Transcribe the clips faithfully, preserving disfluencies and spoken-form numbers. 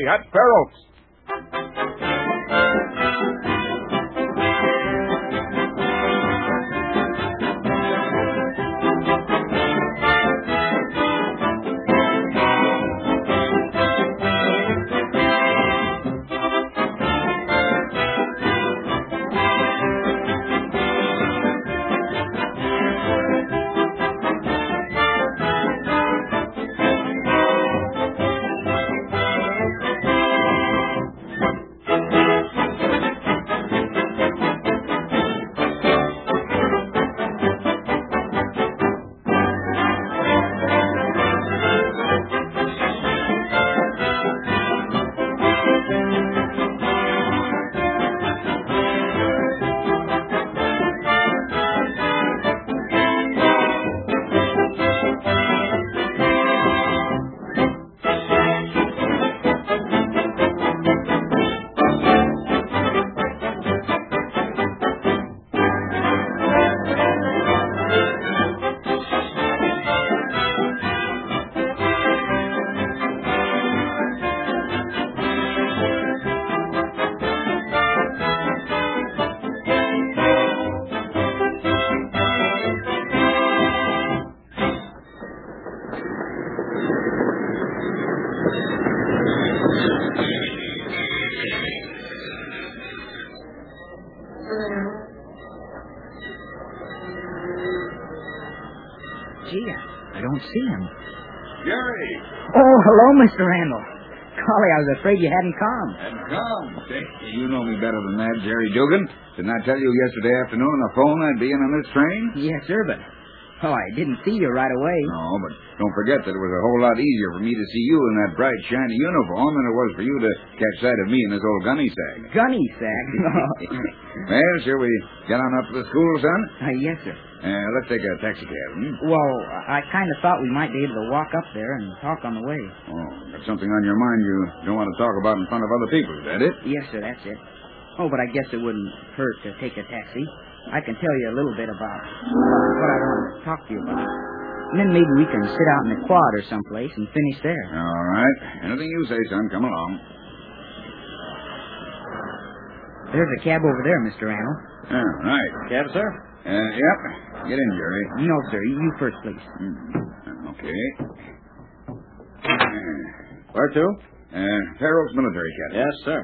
Jerry at Fair Oaks. Gee, I don't see him. Jerry! Oh, hello, Mister Randall. Golly, I was afraid you hadn't come. Hadn't come? You know me better than that, Jerry Dugan. Didn't I tell you yesterday afternoon on the phone I'd be in on this train? Yes, sir, but... Oh, I didn't see you right away. No, but don't forget that it was a whole lot easier for me to see you in that bright, shiny uniform than it was for you to catch sight of me in this old gunny sack. Gunny sack? Well, shall we get on up to the school, son? Uh, yes, sir. Uh, let's take a taxi cab, hmm? Well, I kind of thought we might be able to walk up there and talk on the way. Oh, got something on your mind you don't want to talk about in front of other people, is that it? Yes, sir, that's it. Oh, but I guess it wouldn't hurt to take a taxi. I can tell you a little bit about what I want to talk to you about. And then maybe we can sit out in the quad or someplace and finish there. All right. Anything you say, son. Come along. There's a cab over there, Mister Randall. Oh, right. Cab, sir? Uh, yep. Get in, Jerry. No, sir. You first, please. Mm. Okay. Uh, where to? Uh, Fair Oaks Military Academy. Yes, sir.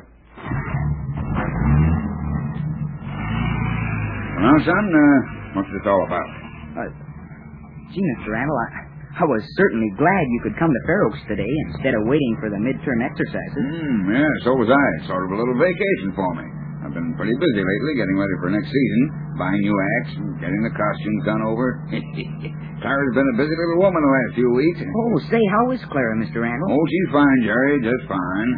Well, now, son, uh, what's this all about? Uh, gee, Mister Randall, I, I was certainly glad you could come to Fair Oaks today instead of waiting for the midterm exercises. Hmm, yeah, so was I. Sort of a little vacation for me. I've been pretty busy lately getting ready for next season, buying new acts and getting the costumes done over. Clara's been a busy little woman the last few weeks. Oh, say, how is Clara, Mister Randall? Oh, she's fine, Jerry, just fine.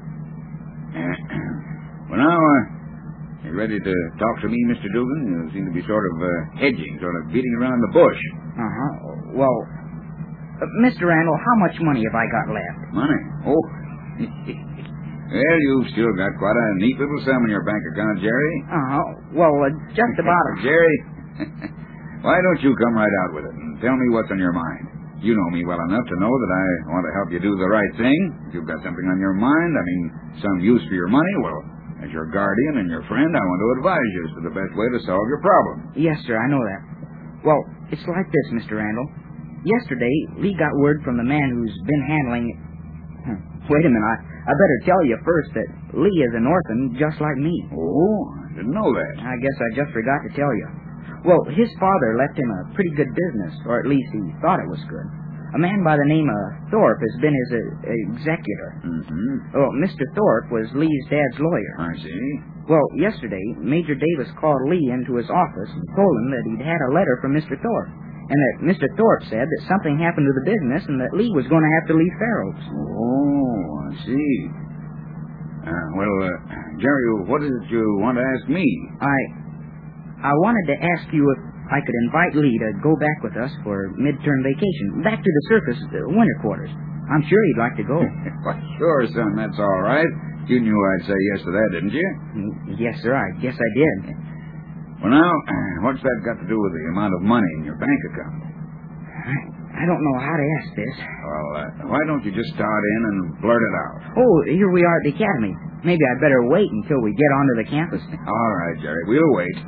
Well, now, uh, you ready to talk to me, Mister Dugan? You seem to be sort of uh, hedging, sort of beating around the bush. Uh-huh. Well, uh, Mister Randall, how much money have I got left? Money? Oh. Well, you've still got quite a neat little sum in your bank account, Jerry. Uh-huh. Well, uh, just about a... Jerry, why don't you come right out with it and tell me what's on your mind? You know me well enough to know that I want to help you do the right thing. If you've got something on your mind, I mean, some use for your money, well, as your guardian and your friend, I want to advise you as to the best way to solve your problem. Yes, sir, I know that. Well, it's like this, Mister Randall. Yesterday, Lee got word from the man who's been handling it. Huh. Wait a minute, I, I better tell you first that Lee is an orphan just like me. Oh, I didn't know that. I guess I just forgot to tell you. Well, his father left him a pretty good business, or at least he thought it was good. A man by the name of Thorpe has been his uh, executor. Mm-hmm. Oh, Mister Thorpe was Lee's dad's lawyer. I see. Well, yesterday, Major Davis called Lee into his office and told him that he'd had a letter from Mister Thorpe, and that Mister Thorpe said that something happened to the business and that Lee was going to have to leave Fair Oaks. Oh, I see. Uh, well, uh, Jerry, what is it you want to ask me? I... I wanted to ask you if I could invite Lee to go back with us for midterm vacation, back to the surface, uh, winter quarters. I'm sure he'd like to go. Well, sure, son, that's all right. You knew I'd say yes to that, didn't you? Yes, sir, I guess I did. Well, now, what's that got to do with the amount of money in your bank account? I, I don't know how to ask this. Well, uh, why don't you just start in and blurt it out? Oh, here we are at the academy. Maybe I'd better wait until we get onto the campus. All right, Jerry. We'll wait.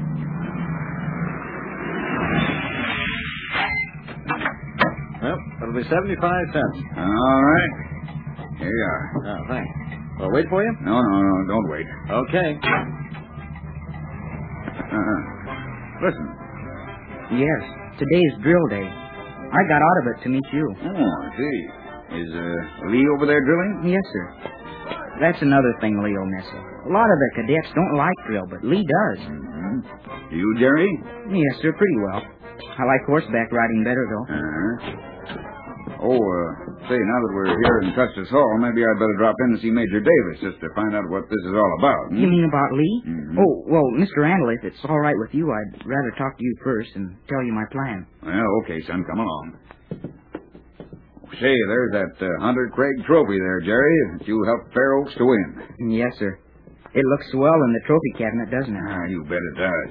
Well, it'll be seventy-five cents. All right. Here you are. Oh, thanks. Well, wait for you? No, no, no. Don't wait. Okay. Uh-huh. Listen. Yes, today's drill day. I got out of it to meet you. Oh, I see. Is uh, Lee over there drilling? Yes, sir. That's another thing Leo misses. A lot of the cadets don't like drill, but Lee does. Mm-hmm. You, Jerry? Yes, sir, pretty well. I like horseback riding better, though. Uh-huh. Oh, uh, say, now that we're here in Custis Hall, maybe I'd better drop in and see Major Davis just to find out what this is all about. Hmm? You mean about Lee? Mm-hmm. Oh, well, Mister Randall, if it's all right with you, I'd rather talk to you first and tell you my plan. Well, okay, son, come along. Say, there's that uh, Hunter Craig trophy there, Jerry, that you helped Fair Oaks to win. Yes, sir. It looks swell in the trophy cabinet, doesn't it? Ah, you bet it does.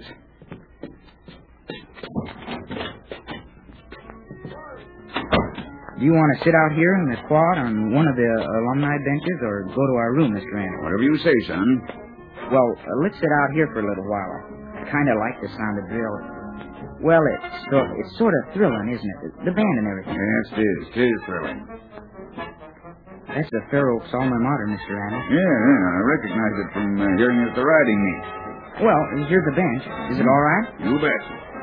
Do you want to sit out here in the quad on one of the alumni benches or go to our room, Mister Randall? Whatever you say, son. Well, uh, let's sit out here for a little while. I kind of like the sound of drill. Well, it's, so, it's sort of thrilling, isn't it? The band and everything. Yes, it is. It is thrilling. That's the Fair Oaks alma mater, Mister Randall. Yeah, yeah, I recognize it from uh, hearing it at the riding meet. Well, here's the bench. Is it all right? You bet.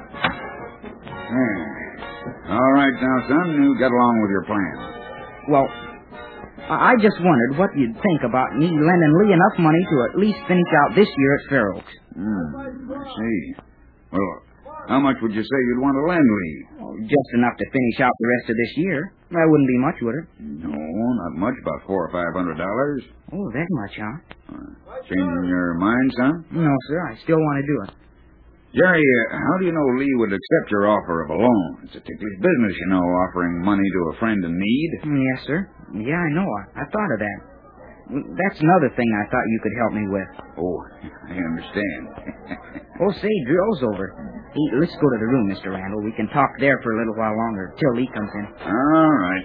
Yeah. All right now, son, you get along with your plan. Well, I I just wondered what you'd think about me lending Lee enough money to at least finish out this year at Fair Oaks. Hmm, I see. Well, how much would you say you'd want to lend Lee? Oh, just enough to finish out the rest of this year. That wouldn't be much, would it? No, not much, about four or five hundred dollars. Oh, that much, huh? Uh, changing your mind, son? No, sir, I still want to do it. Jerry, uh, how do you know Lee would accept your offer of a loan? It's a ticklish business, you know, offering money to a friend in need. Yes, sir. Yeah, I know. I, I thought of that. That's another thing I thought you could help me with. Oh, I understand. Oh, say, drill's over. Hey, let's go to the room, Mister Randall. We can talk there for a little while longer, till Lee comes in. All right.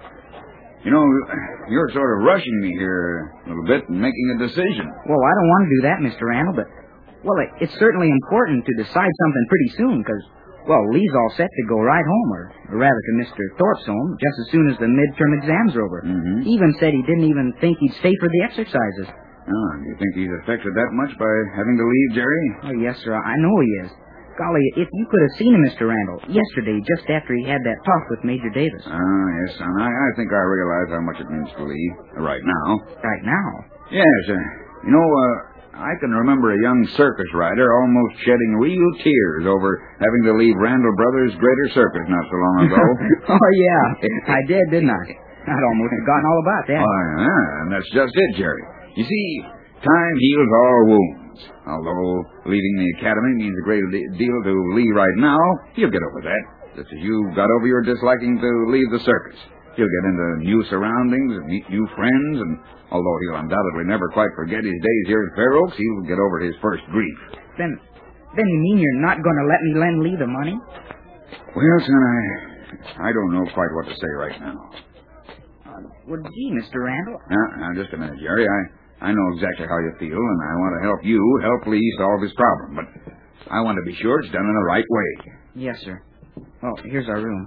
You know, you're sort of rushing me here a little bit and making a decision. Well, I don't want to do that, Mister Randall, but, well, it, it's certainly important to decide something pretty soon, because, well, Lee's all set to go right home, or, or rather to Mister Thorpe's home, just as soon as the midterm exams are over. Mm-hmm. He even said he didn't even think he'd stay for the exercises. Oh, do you think he's affected that much by having to leave, Jerry? Oh, yes, sir, I know he is. Golly, if you could have seen him, Mister Randall, yesterday, just after he had that talk with Major Davis. Ah, yes, son. I, I think I realize how much it means to Lee right now. Right now? Yes, uh, you know, uh, I can remember a young circus rider almost shedding real tears over having to leave Randall Brothers' Greater Circus not so long ago. Oh, yeah, I did, didn't I? I'd almost forgotten all about that. Oh, yeah, and that's just it, Jerry. You see, time heals all wounds. Although leaving the academy means a great deal to Lee right now, he'll get over that. Just as you got over your disliking to leave the circus. He'll get into new surroundings and meet new friends, and although he'll undoubtedly never quite forget his days here at Fair Oaks, he'll get over his first grief. Then, then you mean you're not going to let me lend Lee the money? Well, son, I, I don't know quite what to say right now. Uh, well, gee, Mister Randall. Now, now, just a minute, Jerry. I, I know exactly how you feel, and I want to help you help Lee solve his problem, but I want to be sure it's done in the right way. Yes, sir. Oh, here's our room.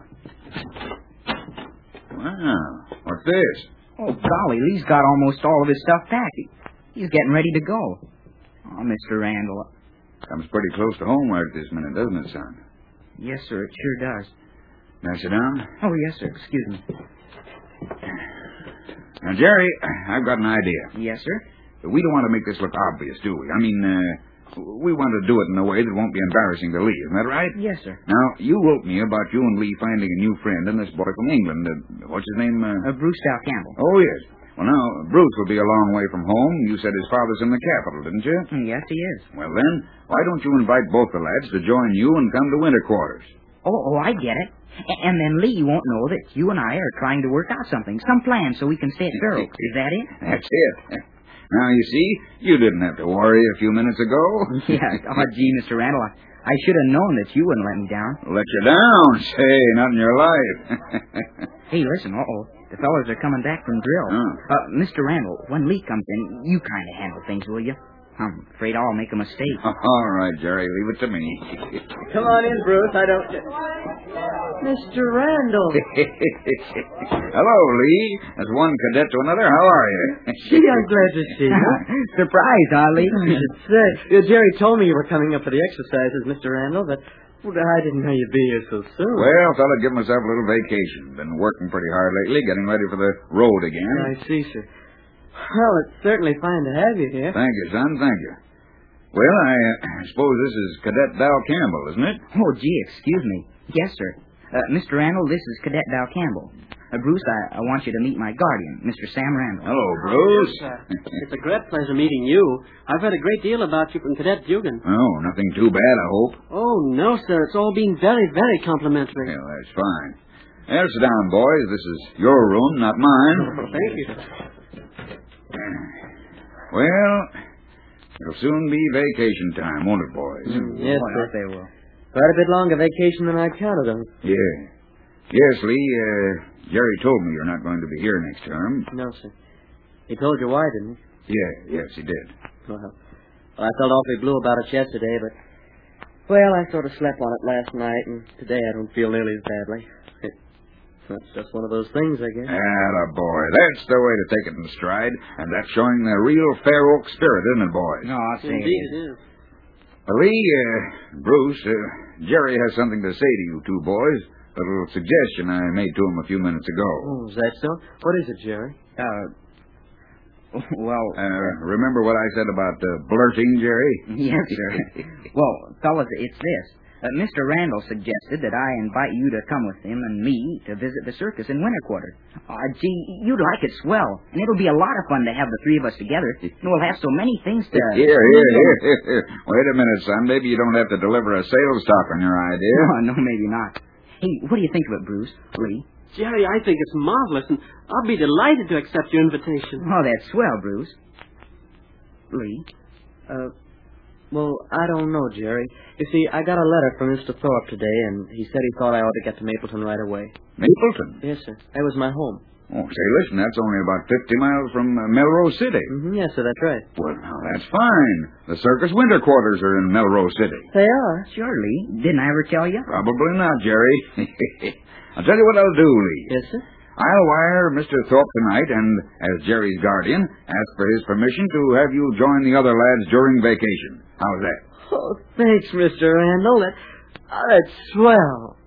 Wow, what's this? Oh, golly, Lee's got almost all of his stuff packed. He, he's getting ready to go. Oh, Mister Randall. Comes pretty close to home right this minute, doesn't it, son? Yes, sir, it sure does. Now sit down. Oh, yes, sir, excuse me. Now, Jerry, I've got an idea. Yes, sir? We don't want to make this look obvious, do we? I mean, uh, we want to do it in a way that won't be embarrassing to Lee, isn't that right? Yes, sir. Now, you wrote me about you and Lee finding a new friend in this boy from England. Uh, what's his name? Uh... Uh, Bruce Dow Campbell. Oh, yes. Well, now, Bruce will be a long way from home. You said his father's in the capital, didn't you? Mm, yes, he is. Well, then, why don't you invite both the lads to join you and come to winter quarters? Oh, oh, I get it. A- and then Lee won't know that you and I are trying to work out something, some plan so we can stay at Fair Oaks. Is that it? That's it. Now, you see, you didn't have to worry a few minutes ago. Yeah. Oh, gee, Mister Randall, I, I should have known that you wouldn't let me down. Let you down? Say, not in your life. Hey, listen, uh-oh. The fellas are coming back from drill. Oh. Uh, Mister Randall, when Lee comes in, you kind of handle things, will you? I'm afraid I'll make a mistake. All right, Jerry, leave it to me. Come on in, Bruce. I don't... Mister Randall. Hello, Lee. As one cadet to another, how are you? Gee, I'm glad to see you. Surprise, huh, Lee? I should say. Uh, Jerry told me you were coming up for the exercises, Mister Randall, but well, I didn't know you'd be here so soon. Well, thought I'd give myself a little vacation. Been working pretty hard lately, getting ready for the road again. I see, sir. Well, it's certainly fine to have you here. Thank you, son. Thank you. Well, I uh, suppose this is Cadet Dal Campbell, isn't it? Oh, gee, excuse me. Yes, sir. Uh, Mister Randall, this is Cadet Dal Campbell. Uh, Bruce, I, I want you to meet my guardian, Mister Sam Randall. Hello, Bruce. It's a great pleasure meeting you. I've heard a great deal about you from Cadet Dugan. Oh, nothing too bad, I hope. Oh, no, sir. It's all been very, very complimentary. Well, that's fine. Well, sit down, boys. This is your room, not mine. Thank you. Well, it'll soon be vacation time, won't it, boys? Mm, yes, Boy, sir. they will. Quite a bit longer vacation than I counted on. Yeah. Yes, Lee, uh, Jerry told me you're not going to be here next term. No, sir. He told you why, didn't he? Yeah, yes, he did. Well, well, I felt awfully blue about it yesterday, but... Well, I sort of slept on it last night, and today I don't feel nearly as badly. It, that's just one of those things, I guess. Atta boy. That's the way to take it in stride, and that's showing the real Fair Oak spirit, isn't it, boys? No, I'll say Indeed it is. it is. Uh, Lee, uh, Bruce, uh, Jerry has something to say to you two boys. A little suggestion I made to him a few minutes ago. Oh, is that so? What is it, Jerry? Uh, well... Uh, remember what I said about uh, blurting, Jerry? Yes, sir. Well, fellas, it's this. Uh, Mister Randall suggested that I invite you to come with him and me to visit the circus in winter quarters. Uh, gee, you'd like it swell, and it'll be a lot of fun to have the three of us together. And we'll have so many things to... Here, here, here, here. Wait a minute, son. Maybe you don't have to deliver a sales talk on your idea. Oh, no, maybe not. Hey, what do you think of it, Bruce? Lee? Jerry, I think it's marvelous, and I'll be delighted to accept your invitation. Oh, that's swell, Bruce. Lee? Uh, well, I don't know, Jerry. You see, I got a letter from Mister Thorpe today, and he said he thought I ought to get to Mapleton right away. Mapleton? Yes, sir. That was my home. Oh, say, listen, that's only about fifty miles from uh, Melrose City. Mm-hmm, yes, sir, that's right. Well, now, that's fine. The circus winter quarters are in Melrose City. They are. Sure, Lee. Didn't I ever tell you? Probably not, Jerry. I'll tell you what I'll do, Lee. Yes, sir? I'll wire Mister Thorpe tonight and, as Jerry's guardian, ask for his permission to have you join the other lads during vacation. How's that? Oh, thanks, Mister Randall. That, oh, that's swell.